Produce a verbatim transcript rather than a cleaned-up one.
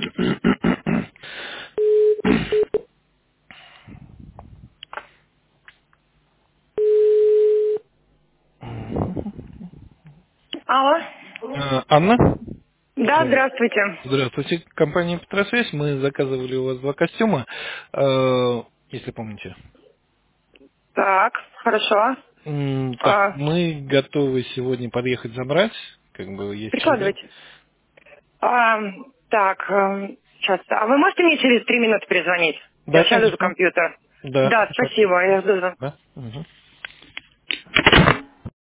Алло. Э, Анна? Да, Алло. здравствуйте. Здравствуйте, компания Петросвязь. Мы заказывали у вас два костюма, э, если помните. Так, хорошо. М, Так, А, мы готовы сегодня подъехать забрать, как бы есть время. прикладывайте. А, так, эм, сейчас. А вы можете мне через три минуты перезвонить? Я Да, сяду за конечно. компьютер. Да, Да, хорошо. спасибо. Я жду. Да? Мгм.